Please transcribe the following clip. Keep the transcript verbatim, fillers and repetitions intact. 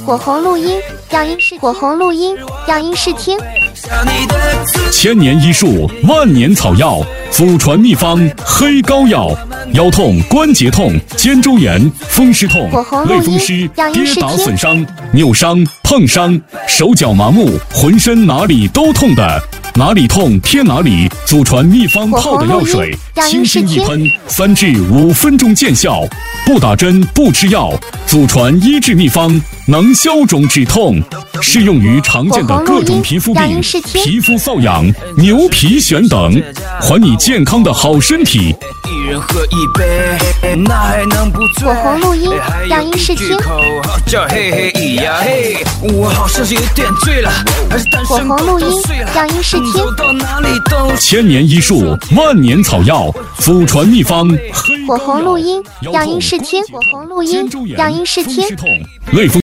火红录音，养音室火红录音，养音室听。 千年医术，万年草药，祖传秘方黑膏药。腰痛、关节痛、肩周炎、风湿痛、类风湿、跌打损伤、扭伤、碰伤、手脚麻木、浑身哪里都痛的，哪里痛贴哪里。祖传秘方泡的药水，轻轻一喷，三至五分钟见效，不打针不吃药。祖传医治秘方能消肿止痛，适用于常见的各种皮肤病、皮肤瘙痒、牛皮癣等，还你健康的好身体。 一人喝一杯，那还能不醉？ 火红录音，养音室听。 叫嘿嘿咿呀嘿，我好像是有点醉了，还是单身火红录音，养音室听。 走到哪里都千年医术，万年草药，祖传秘方黑膏药。 火红录音，养音室听。火红录音，养音室听。 类风